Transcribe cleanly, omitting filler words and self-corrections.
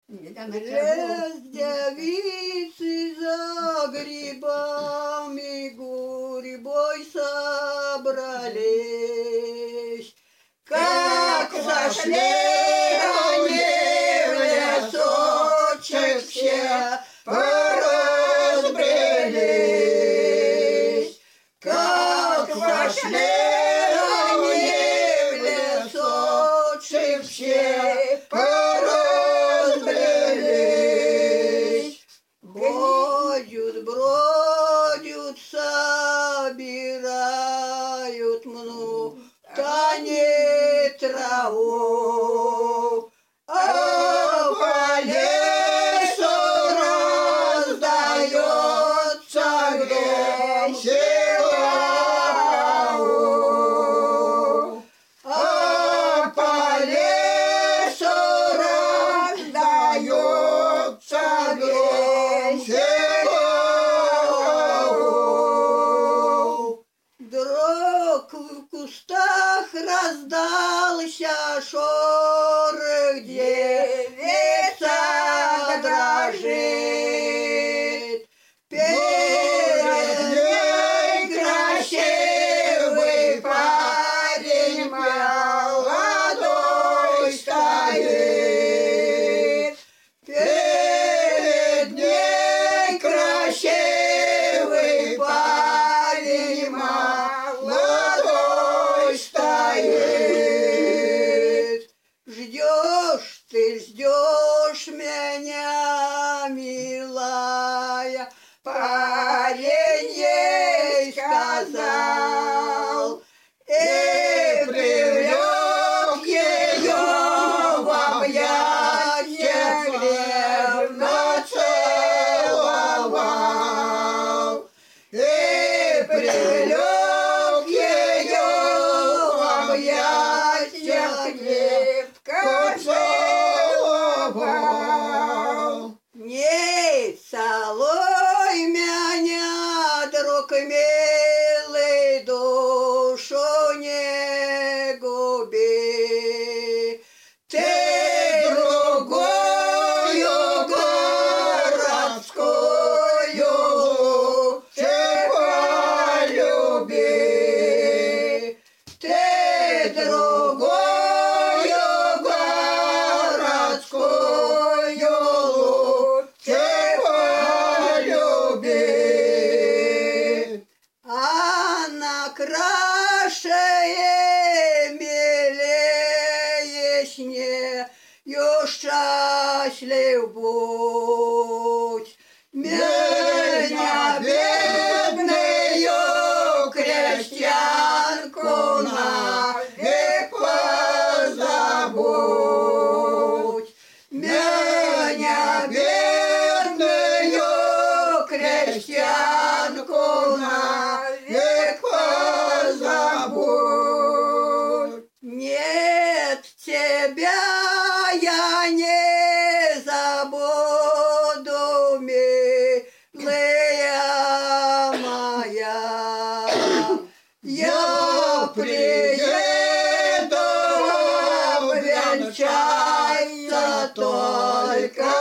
Лес девицы за грибами гурьбой собрались. Как зашли они в лесочек, все поразбрелись. Как вошли они в лесочек, все поразбрелись. Бродят, собирают тани траву, а по лесу раздается гром силау, а по лесу раздается гром силау. Вдруг в кустах раздался шорох, девица дрожит. Перед ней красивый парень молодой стоит. Перед ней красивый парень молодой стоит. Ждешь меня, милая, парень ей сказал, и привлек ее в объятия, гневно целовал, и привлек ее в объятия, крепко целовал. Не целуй меня, друг милый, душу не губи. Ты другую городскую лучше полюби. Ты другую городскую лучше полюби. Она краше и милее, с нею счастлив будь. Меня, бедную крестьянку, навек позабудь. Меня, бедную крестьянку, навек позабудь. Нет, тебя я не забуду, милая моя. Я приеду обвенчаться только